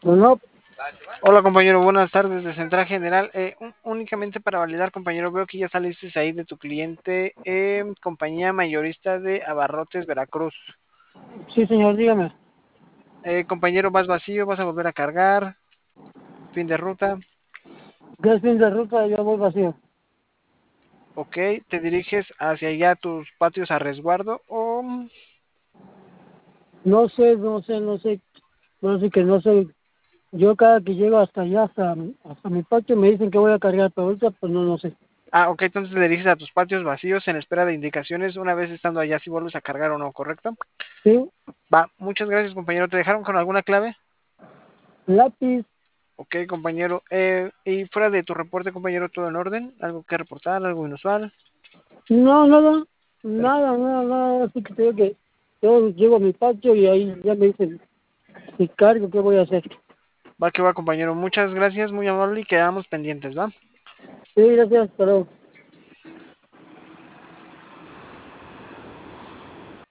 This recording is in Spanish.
Bueno, Hola compañero, buenas tardes de Central General. Únicamente para validar, compañero, veo que ya saliste ahí de tu cliente, compañía mayorista de Abarrotes Veracruz. sí, señor, dígame. Compañero, vas vacío, vas a volver a cargar, fin de ruta. ¿Qué es fin de ruta? Yo voy vacío. Ok, te diriges hacia allá tus patios a resguardo o... No sé, no sé, no sé. No sé que no sé. Yo cada que llego hasta allá, hasta mi patio, me dicen que voy a cargar, pero ahorita pues no sé. Ok, entonces te diriges a tus patios vacíos en espera de indicaciones una vez estando allá si vuelves a cargar o no, ¿correcto? Sí, Va, muchas gracias compañero. ¿Te dejaron con alguna clave? lápiz. Ok, compañero. Y fuera de tu reporte, compañero, ¿todo en orden? ¿Algo que reportar? ¿Algo inusual? No, nada, Per- nada. Así que tengo que, yo llego a mi patio y ahí ya me dicen, si cargo, ¿qué voy a hacer? Va que va, compañero. Muchas gracias, muy amable y quedamos pendientes, ¿va? Sí, gracias, hasta luego.